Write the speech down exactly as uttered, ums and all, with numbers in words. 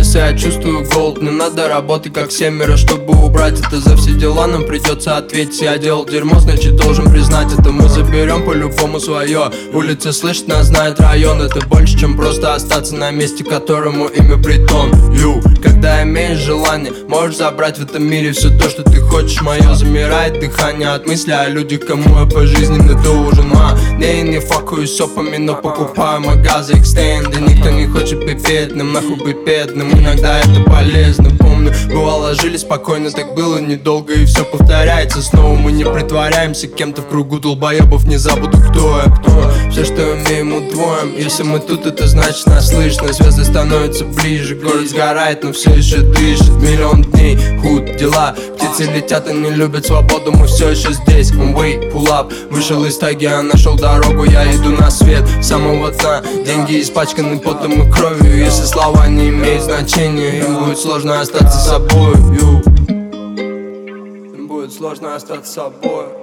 месяца я чувствую голод. Не надо работать как семеро, чтобы убрать это. За все дела нам придется ответить. Я делал дерьмо, значит должен признать это. Мы заберем по-любому свое. Улица слышит нас, знает район. Это больше, чем просто остаться на месте, которому имя притон. Ю, когда имеешь желание, можешь забрать в этом мире все то, что ты хочешь. Мое замирает дыхание от мысли о людях, кому я пожизненно должен. А, не, не факую с опами, но покупаю магазы экстенды. Никто не хочет быть бедным, нахуй быть бедным. Иногда это полезно, помню. Бывало, жили спокойно, так было недолго и все повторяется снова. Мы не притворяемся кем-то в кругу долбоебов. Не забуду, кто я, кто. Все, что умеем, удвоим. Если мы тут, это значит нас слышно. Звезды становятся ближе, город сгорает, но все еще дышит. Миллион дней, худ, дела. Птицы летят и не любят свободу. Мы все еще здесь, on way, pull up. Вышел из таги, я нашел дорогу. Я иду на свет, с самого дна. Деньги испачканы потом и кровью. Если слова не имеют значения, им будет сложно остаться собой. Им будет сложно остаться собой.